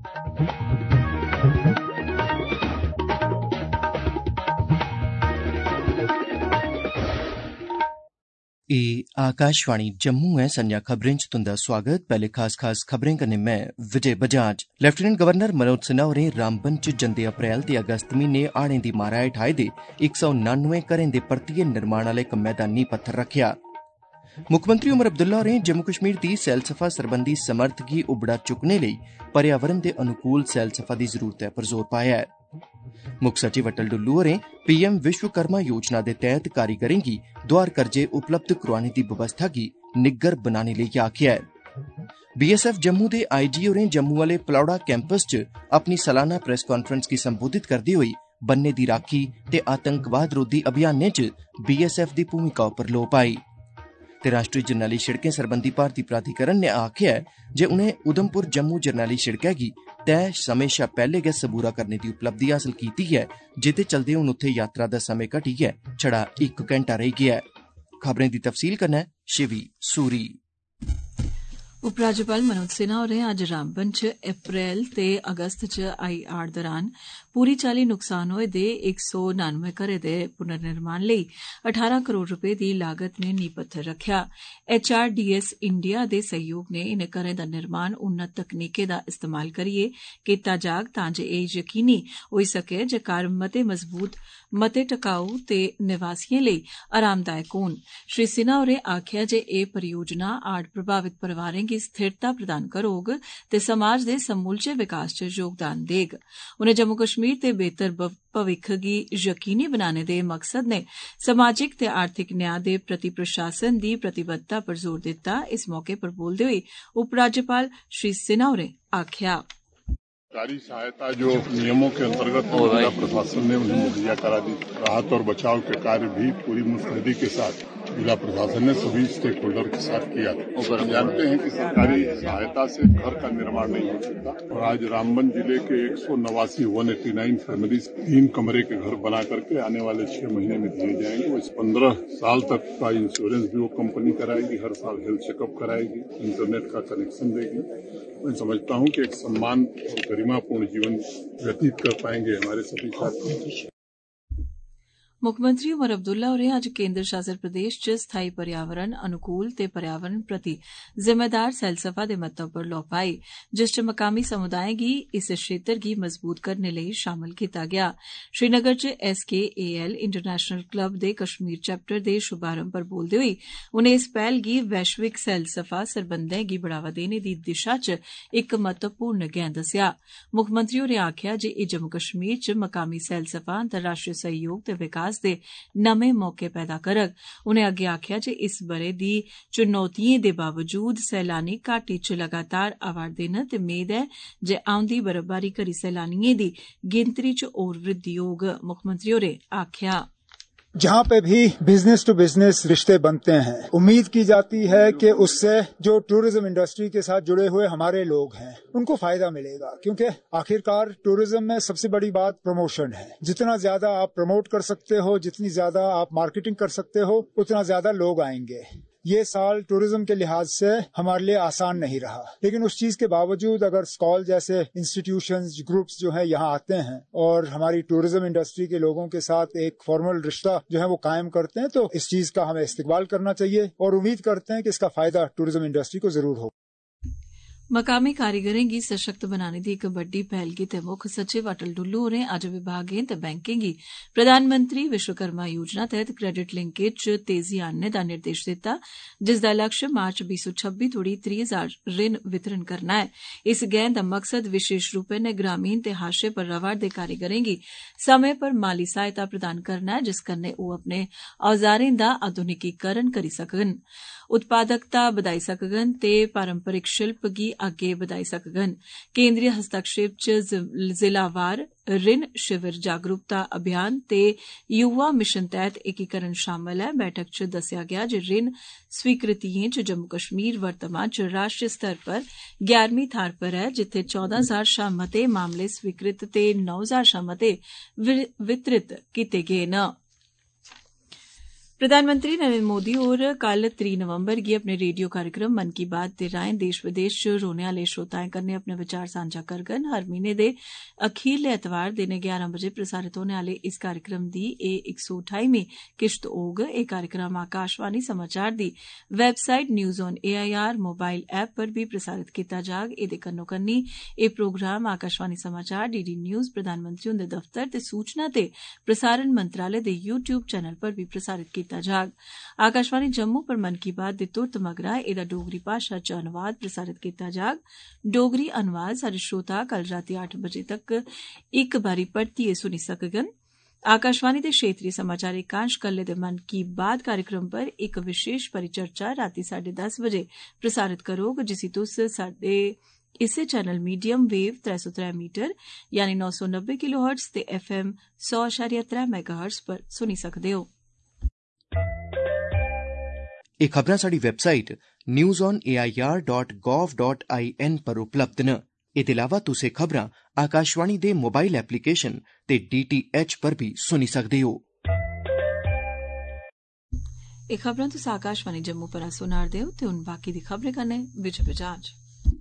आकाशवाणी जम्मू है। संजा खबरें च तुंदा स्वागत। पहले खास खबरें कन्नै मैं विजय बजाज। लेफ्टिनेंट गवर्नर मनोज सिन्हा होरें रामबन च जंदे अप्रैल ते अगस्त म्हीने हाड़ें दी मारा हेठ आए दे 199 घरें दे परतियै निर्माण आले कम्मै दा नींह पत्थर रखेआ। मुक्खमंत्री उमर अब्दुल्ला होरें जम्मू कश्मीर दी सैलसफा सरबंधी समर्थ गी उबड़ा चुक्कने लेई पर्यावरण दे अनुकूल सैलसफा दी जरूरतै पर जोर पाया ऐ। मुक्ख सचिव अटल डुल्लू होरें पीएम विश्वकर्मा योजना दे तैह्त कारीगरें गी दोआर कर्जे उपलब्ध करोआने दी बवस्था गी निग्गर बनाने लेई आखेआ ऐ। बीएसएफ जम्मू दे आईजी होरें जम्मू आह्ले पलौड़ा कैंपस च अपनी सालाना प्रेस कांफ्रेंस गी संबोधित करदे होई बन्ने दी राखी ते आतंकवाद रोधी अभियानें च बीएसएफ दी भूमिका उप्पर लोऽ पाई। ते राष्ट्रीय जरनैली शिड़कें सरबंधी भारती प्राधिकरण ने आखेआ ऐ जे उनें उधमपुर जम्मू जरनैली शिड़कै गी तय समें शा पैह्ले गै सबूरा करने दी उपलब्धि हासल कीती ऐ, जेह्दे चलदे हून उत्थे यात्रा दा समें घटियै छड़ा 1 घैंटा रेही गेआ ऐ। खबरें दी तफसील कन्नै शिवी सूरी। उपराज्यपाल मनोज सिन्हा होरें अज्ज रामबन च अप्रैल ते अगस्त च आई हाड़ दौरान पूरी चाल्ली नुकसान होए दे 199 घरें दे पुनर्निर्माण लेई 18 करोड़ रपे दी लागत ने नींह पत्थर रखेआ। HRDS इंडिया दे सहयोग ने इनें घरें दा निर्माण उन्नत तकनीकें दा इस्तेमाल करियै कीता जाग तां जे एह् यकीनी होई सकै जे घर मते मजबूत, मते टकाऊ ते निवासियें लेई आरामदायक होन। श्री सिन्हा होरें आखेआ जे एह् परियोजना हाड़ प्रभावित परिवारें गी स्थिरता प्रदान करोग ते समाज दे समूलचे विकास च योगदान देग। उनें जम्मू कश्मीर ते बेहतर भविक्ख गी यकीनी बनाने दे मकसद ने समाजिक ते आर्थिक न्याय दे प्रति प्रशासन दी प्रतिबद्धता पर जोर दित्ता। इस मौके पर बोलदे होई उपराज्यपाल श्री सिन्हा होरें आखेआ, सरकारी सहायता जो नियमों के अंतर्गत जिला प्रशासन ने उन्हें मुहैया करा दी। राहत और बचाव के कार्य भी पूरी मुस्तैदी के साथ जिला प्रशासन ने सभी स्टेक होल्डर के साथ किया। हम जानते हैं कि सरकारी सहायता से घर का निर्माण नहीं हो सकता और आज रामबन जिले के 189 फैमिलीज 3 कमरे के घर बना करके आने वाले 6 महीने में दिए जाएंगे। वो 15 साल तक का इंश्योरेंस भी वो कंपनी कराएगी, हर साल हेल्थ चेकअप कराएगी, इंटरनेट का कनेक्शन देगी। मैं समझता हूँ कि एक सम्मान और गरिमापूर्ण जीवन व्यतीत कर पाएंगे हमारे सभी साथी। मुक्खमंत्री उमर अब्दुल्ला होरें अज्ज केन्द्र शासित प्रदेश च स्थाई पर्यावरण अनुकूल ते पर्यावरण प्रति जिम्मेदार सैलसफा दे महत्व पर लोऽ पाई, जिस च मकामी समुदायें गी इस क्षेत्र गी मजबूत करने लेई शामल कीता गेआ। श्रीनगर च SKAL इंटरनेशनल क्लब दे कश्मीर चैप्टर दे शुभारंभ पर बोलदे होई उनें इस पैह्ल गी वैश्विक सैलसफा सरबंधें गी बढ़ावा देने दी दिशा च इक महत्वपूर्ण गैं दस्सेआ। मुक्खमंत्री होरें आखेआ जे एह् जम्मू कश्मीर च मकामी सैलसफा अंतर्राष्ट्रीय सहयोग ते विकास दे नमें मौके पैदा करग। उनें अग्गे आखेआ जे इस ब'रे दी चुनौतियें दे बावजूद सैलानी घाटी च लगातार आवा'रदे न ते मेद ऐ जे औंदी बर्फबारी करी सैलानियें दी गिनतरी च होर वृद्धि होग। मुक्खमंत्री होरें आखेआ, जहाँ पे भी बिजनेस टू बिजनेस रिश्ते बनते हैं, उम्मीद की जाती है कि उससे जो टूरिज्म इंडस्ट्री के साथ जुड़े हुए हमारे लोग हैं उनको फायदा मिलेगा, क्योंकि आखिरकार टूरिज्म में सबसे बड़ी बात प्रमोशन है। जितना ज्यादा आप प्रमोट कर सकते हो, जितनी ज्यादा आप मार्केटिंग कर सकते हो, उतना ज्यादा लोग आएंगे। ये साल टूरिज्म के लिहाज से हमारे लिए आसान नहीं रहा, लेकिन उस चीज के बावजूद अगर स्कॉल जैसे इंस्टीट्यूशंस, ग्रुप्स जो है यहाँ आते हैं और हमारी टूरिज्म इंडस्ट्री के लोगों के साथ एक फॉर्मल रिश्ता जो है वो कायम करते हैं, तो इस चीज का हमें इस्तेमाल करना चाहिए और उम्मीद करते हैं कि इसका फायदा टूरिज्म इंडस्ट्री को जरूर हो। मकामी कारीगरें गी सशक्त बनाने दी इक बड्डी पहल गितै मुक्ख सचिव अटल डुल्लू होरें अज्ज विभागें ते बैंकें गी प्रधानमंत्री विश्वकर्मा योजना तैह्त क्रेडिट लिंकेज च तेजी आनने दा निर्देश दित्ता, जिसदा लक्ष्य मार्च 2026 तोड़ी 30,000 ऋण वितरण करना है। इस गैं दा मकसद विशेष रूपै नै ग्रामीण ते हाशे पर रवा'रदे कारीगरें गी समें पर माली सहायता प्रदान करना है, जिस कन्नै ओह् अपने औजारें दा आधुनिकीकरण करी सकन, उत्पादकता बधाई सकन ते पारंपरिक शिल्प गी अग्गे बधाई सकन। केंद्रीय हस्तक्षेप च जिलावार ऋण शिविर, जागरूकता अभियान ते युवा मिशन तैह्त एकीकरण शामल है। बैठक च दस्सेआ गेआ जे ऋण स्वीकृतियें च जम्मू कश्मीर वर्तमान च राष्ट्रीय स्तर पर 11वीं थाह्र पर है, जित्थे 14,000 शा मते मामले स्वीकृत ते 9,000 शा मते वितरित कीते गे न। प्रधानमंत्री नरेंद्र मोदी होर कल 3 नवंबर गी अपने रेडियो कार्यक्रम मन की बात दे राएं देश विदेश च रौहने आले श्रोताएं कन्नै अपने विचार सांझा करङन। हर म्हीने दे अखीरले ऐतवार दिनें 11 बजे प्रसारित होने आले इस कार्यक्रम दी एह् 128वीं किश्त होग। एह् कार्यक्रम आकाशवाणी समाचार दी website news on AIR mobile app पर भी प्रसारित कीता जाग। एह्दे कन्नो कन्नी एह् प्रोग्राम आकाशवाणी समाचार DD न्यूज प्रधानमंत्री हुंदे दफ्तर ते सूचना ते प्रसारण मंत्रालय दे YouTube चैनल पर भी प्रसारित कीता जाग। आकाशवाणी जम्मू पर मन की बात दे तुरत मगरा एदा डोगरी भाषा च अनुवाद प्रसारित कीता जाग। डोगरी अनुवाद साढ़े श्रोता कल रातीं 8 बजे तक इक बारी परतियै सुनी सकगन। आकाशवाणी दे क्षेत्रीय समाचार एकांश कल्ले दे मन की बात कार्यक्रम पर एक विशेष परिचर्चा रातीं 10:30 बजे प्रसारित करोग, जिसी तुस साडे इसे चैनल मीडियम वेव 303 मीटर यानी 990 किलोहर्ट्ज ते FM 100.3 मेगाहर्ट्ज पर सुनी सकदे हो। एह् खबरां साडी वैबसाइट newsonair.gov.in पर उपलब्ध न। एह्दे अलावा तुस एह् खबरां आकाशवाणी दे मोबाइल एप्लीकेशन ते DTH पर भी सुनी सकदे हो। एह् खबरां तुस आकाशवाणी जम्मू पर सुना'रदे हो ते हुन बाकी दी खबरें कन्नै विजय बजाज।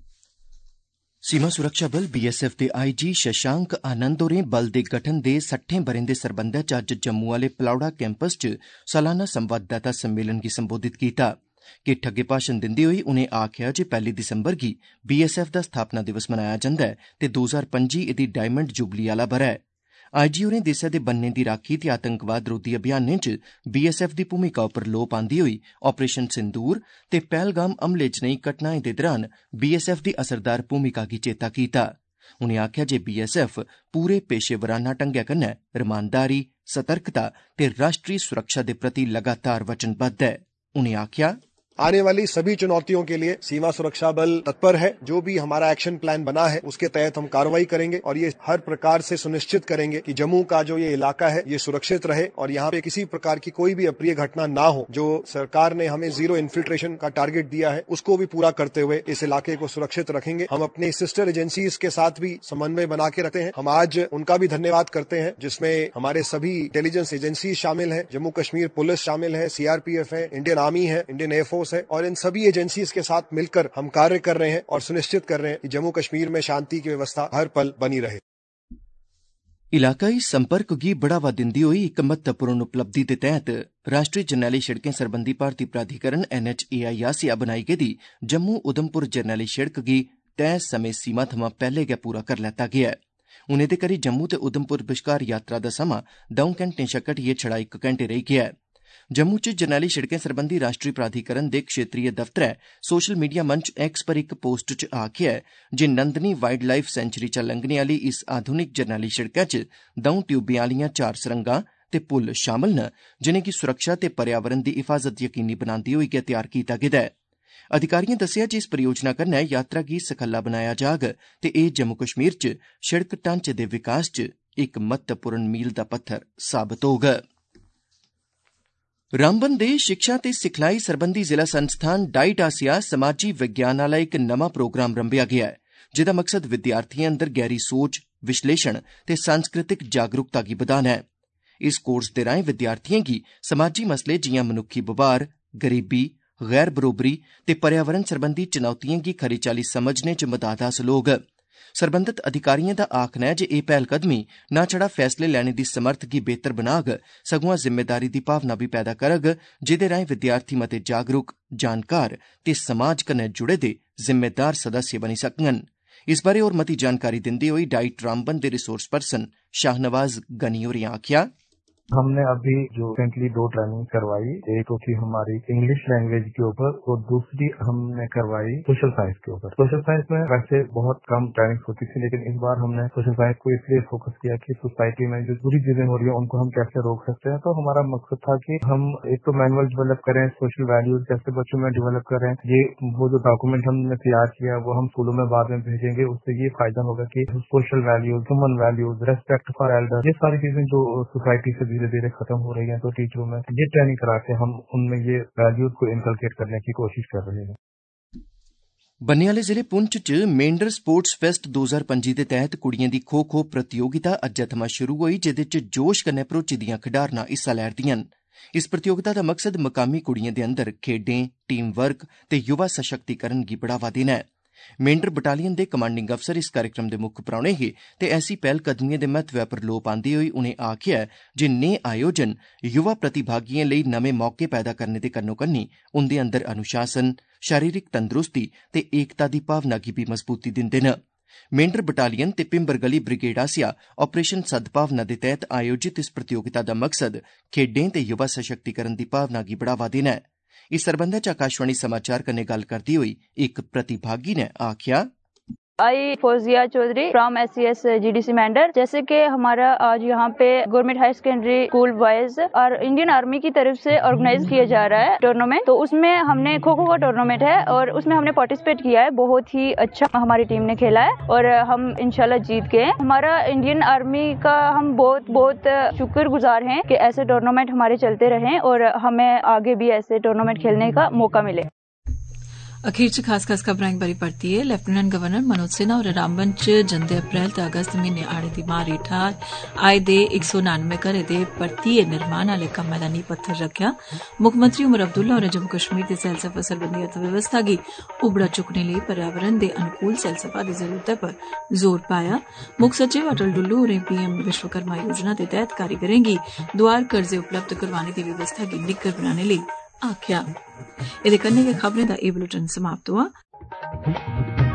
सीमा सुरक्षा बल BSF दे IG शशांक आनंद होरें बल दे गठन दे 60 ब'रें दे सरबंधै च अज्ज जम्मू आले पलौड़ा कैंपस च सालाना संवाददाता सम्मेलन गी संबोधित कीता। किट्ठ अग्गे भाषण दिंदे होई उनें आखेआ जे 1 दिसंबर गी BSF दा स्थापना दिवस मनाया जंदा ऐ ते 2025 एह्दी डायमंड जुबली आला ब'रा ऐ। IG होरें देसै दे बन्ने दी राखी ते आतंकवाद रोधी अभियानें च BSF दी भूमिका उप्पर लोऽ पांदे होई ऑपरेशन सिंदूर ते पहलगाम हमले जनेही घटनाएं दे दौरान BSF दी असरदार भूमिका गी चेता कीता। उनें आखेआ जे BSF पूरे पेशेवराना ढंगै कन्नै रमानदारी, सतर्कता ते राष्ट्रीय सुरक्षा दे प्रति लगातार वचनबद्ध है। उनें आखेआ आने वाली सभी चुनौतियों के लिए सीमा सुरक्षा बल तत्पर है। जो भी हमारा एक्शन प्लान बना है उसके तहत हम कार्रवाई करेंगे और ये हर प्रकार से सुनिश्चित करेंगे कि जम्मू का जो ये इलाका है ये सुरक्षित रहे और यहाँ पे किसी प्रकार की कोई भी अप्रिय घटना ना हो। जो सरकार ने हमें 0 इन्फिल्ट्रेशन का टारगेट दिया है उसको भी पूरा करते हुए इस इलाके को सुरक्षित रखेंगे। हम अपने सिस्टर एजेंसीज के साथ भी समन्वय बना के रखते हैं। हम आज उनका भी धन्यवाद करते हैं जिसमें हमारे सभी इंटेलिजेंस एजेंसी शामिल है, जम्मू कश्मीर पुलिस शामिल है, CRPF है, इंडियन आर्मी है, इंडियन एयरफोर्स है और इन सभी एजेंसीज के साथ मिलकर हम कार्य कर रहे हैं और सुनिश्चित कर रहे हैं कि जम्मू कश्मीर में शांति की व्यवस्था हर पल बनी रहे। इलाकाई संपर्क गी बढ़ावा दिंदी होई इक महत्वपूर्ण उपलब्धि दे तैह्त राष्ट्रीय जरनैली शिड़कें सरबंधी भारती प्राधिकरण NHAI आसेआ बनाई गेदी जम्मू उधमपुर जरनैली शिड़क गी तय समें सीमा थमां पैह्ले गै पूरा करी लैता गेआ ऐ। हून एह्दे करी जम्मू ते उधमपुर बश्कार यात्रा दा समां 2 घैंटें शा घटियै छड़ा 1 घैंटे रेही गेआ ऐ। जम्मू च जरनैली शिड़कें सरबंधी राष्ट्रीय प्राधिकरण दे क्षेत्रीय दफ्तरै सोशल मीडिया मंच X पर इक पोस्ट च आखेआ ऐ जे नंदनी वाइल्ड लाइफ सेंचुरी चा लंघने आली इस आधुनिक जरनैली शिड़कै च 2 ट्यूबें आलियां 4 सुरंगां ते पुल शामल न जिनेंगी सुरक्षा ते पर्यावरण दी हिफाजत यकीनी बनांदे होई गै तैयार कीता गेदा ऐ। अधिकारिएं दस्सेआ जे इस परियोजना कन्नै यात्रा गी सखल्ला बनाया जाग ते एह् जम्मू कश्मीर च शिड़क ढांचे दे विकास च इक महत्वपूर्ण मील दा पत्थर साबत होग। रामबन दे शिक्षा ते सिखलाई सरबंधी जिला संस्थान डाइट आसेआ समाजी विज्ञान आला इक नमां प्रोग्राम रंभेआ गेआ ऐ जेदा मकसद विद्यार्थिएं अंदर गैहरी सोच, विश्लेषण ते सांस्कृतिक जागरूकता गी बधाना ऐ। इस कोर्स दे राएं विद्यार्थिएं गी समाजी मसले जियां मनुक्खी बपार, गरीबी, गैर बरोबरी ते पर्यावरण सरबंधी चुनौतिएं गी खरी चाल्ली समझने च मदद हासल होग। सरबंधत अधिकारिएं दा आखना है जे एह् पैह्लकदमी न छड़ा फैसले लैने दी समर्थ गी बेहतर बनाग सगुआं जिम्मेदारी दी भावना भी पैदा करग जेह्दे राएं विद्यार्थी मते जागरूक, जानकार ते समाज कन्नै जुड़े दे जिम्मेदार सदस्य बनी सकङन। इस बारे होर मती जानकारी दिंदे होई डाइट रामबन दे रिसोर्स पर्सन शाहनवाज गनी होरें आखेआ हमने अभी जो रिसेंटली 2 ट्रेनिंग करवाई, एक तो थी हमारी इंग्लिश लैंग्वेज के ऊपर और दूसरी हमने करवाई सोशल साइंस के ऊपर। सोशल साइंस में वैसे बहुत कम ट्रेनिंग होती थी लेकिन इस बार हमने सोशल साइंस को इसलिए फोकस किया कि सोसाइटी में जो बुरी चीजें हो रही है उनको हम कैसे रोक सकते हैं। तो हमारा मकसद था कि हम एक तो मैनुअल डेवलप करें, सोशल वैल्यूज कैसे बच्चों में डेवलप करें। ये वो जो डॉक्यूमेंट हमने तैयार किया वो हम स्कूलों में बाद में भेजेंगे। उससे ये फायदा होगा कि social values, human values, respect for elder, ये सारी चीजें जो सोसाइटी से धीरे धीरे खत्म हो रही है तो टीचरों में ये ट्रेनिंग करा के हम उनमें ये वैल्यूज को इनकलकेट करने की कोशिश कर रहे हैं। बन्ने आले जिले पुंछ च मेंढर स्पोर्ट्स फेस्ट 2025 दे तैह्त कुड़िएं दी खो खो प्रतियोगिता अज्जै थमां शुरू होई जेह्दे च जोश कन्नै भरोची दियां खडारनां हिस्सा लै'रदियां न। इस प्रतियोगिता दा मकसद मकामी कुड़ियें दे अंदर खेड्डें, टीम वर्क ते युवा सशक्तिकरण गी बढ़ावा देना है। मेंढर बटालियन दे कमांडिंग अफसर इस कार्यक्रम दे मुक्ख परौने हे ते ऐसी पैहलकदमिएं दे महत्वै पर लोऽ पांदे होई उनें आखेआ जे नेह् आयोजन युवा प्रतिभागिएं लेई नमें मौके पैदा करने दे कन्नो-कन्नी उंदे अंदर अनुशासन, शारीरिक तंदरुस्ती ते एकता दी भावना गी भी मजबूती दिंदे न। मेंढर बटालियन ते पिंबर गली ब्रिगेड आसेआ ऑपरेशन सद्भावना दे तैह्त आयोजित इस प्रतियोगिता दा मकसद खेड्डें ते युवा सशक्तिकरण दी भावना गी बढ़ावा देना है। इस सरबंधै च आकाशवाणी समाचार कन्नै गल्ल करदे होई एक प्रतिभागी ने आखेआ, I Fauzia Chaudhary from SCS GDC Mendhar. जैसे कि हमारा आज यहाँ पे government high secondary school boys और इंडियन आर्मी की तरफ से ऑर्गेनाइज किया जा रहा है टूर्नामेंट, तो उसमें हमने खो खो का टूर्नामेंट है और उसमें हमने पार्टिसिपेट किया है। बहुत ही अच्छा हमारी टीम ने खेला है और हम इंशाल्लाह जीत गए। हमारा इंडियन आर्मी का हम बहुत बहुत शुक्रगुजार हैं कि ऐसे टूर्नामेंट हमारे चलते रहें और हमें आगे भी ऐसे टूर्नामेंट खेलने का मौका मिले। अखीर च खास खास खबरां बरी पड़ती है। लेफ्टिनेंट गवर्नर मनोज सिन्हा और रामबन च जंदे अप्रैल ते अगस्त म्हीने आड़े दी मार हेठा आए दे 199 घरें दे परतियै निर्माण आले कम्मै दा नींह पत्थर रखेआ। मुक्खमंत्री उमर अब्दुल्ला होरें जम्मू कश्मीर दे सैलसफा सरबंधी अर्थव्यवस्था गी उबड़ा चुकने लेई पर्यावरण दे अनुकूल सैलसफा दी जरूरतै पर जोर पाया। मुक्ख सचिव अटल डुल्लू होरें PM विश्वकर्मा योजना दे तैह्त कारीगरें गी दोआर कर्जे उपलब्ध करवाने दी व्यवस्था गी निग्गर बनाने लेई आखेआ। एह्दे कन्नै गै खबरें दा एह् बुलेटिन समाप्त होआ।